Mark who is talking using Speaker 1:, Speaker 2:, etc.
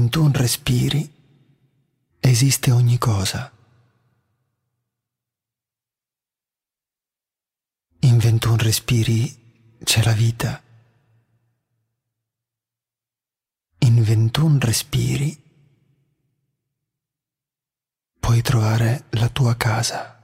Speaker 1: 21 respiri esiste ogni cosa. In 21 respiri c'è la vita. In 21 respiri puoi trovare la tua casa.